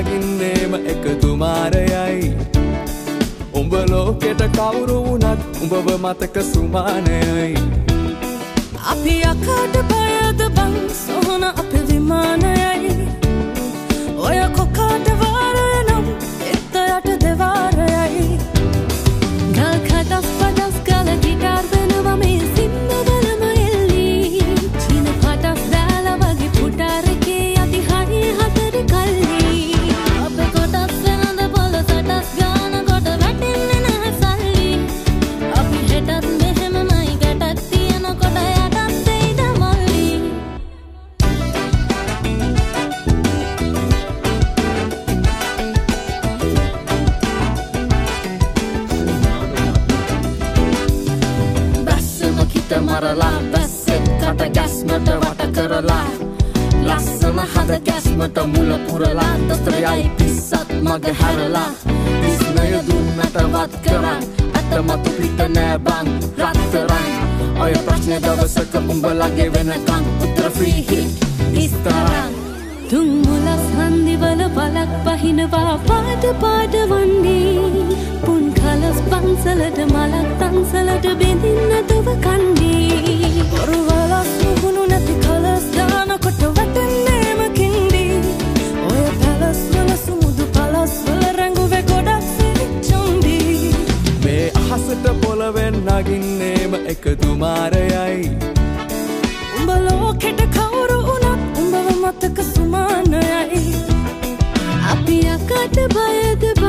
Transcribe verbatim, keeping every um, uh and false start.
නගින්නේම එකතු මාරයයි උඹ ලෝකෙට කවුරු වුණත් උඹව මතක සුමානයයි අපි අකට බයද බං සොහන අපේ විමානයයි ඔය කොකාට වාරය නම් එත්තයට දෙවාරයයි ගල් කඩස් පඩස් ගල ගිටාර් වෙනවා මේ සින්නවලම එල්ලි චීන පටස් දාලා වගේ පුටාරකේ යති හරිය හතර කල්ලි අපේ කොටස් වෙනද පොල සටස් ගාන කොට වැටෙන්නේ නැහැ සල්ලි අපි හෙටත් මෙහෙමමයි ගැටත් තියෙන කොට යටත් දෙයිද මොල්ලි බස්සම කිත මරලා බස්සෙත් කට ගැස්මට වට කරලා ලස්සන හද ගැස්මට මුල පුරලා දොස්තරයයි පිස්සත් මග හැරලා විස්නය දුන්නට වත් කරන් අතමතු පිට නෑ බං රත්තරන් ඔය ප්‍රශ්නේ දවසක උඹලගේ වෙනකන් උත්තර ෆ්‍රී හිට් විස්තරන් තුන් මුලස් හන්දිවල බලක් පහිනවා පාට පාට වන්නේ පුන් කලස් පන්සලට මලක් තන්සලට බෙදින්න දුව කණ්ඩී පොරු වලස් මුහුණු නැති කලස් දානකොට වැටෙන්නේම කින්ඩී ඔය පැලස් වල සුමුදු පලස් වල රැඟුවේ ගොඩක් සිරිච්චුන්ඩී මේ අහසට පොළවෙන් නගින්නේම එකතු මාරයයි උඹ ලෝකෙට කවුරු වුණත් උඹව මතක සුමානයයි අපි අකට බයද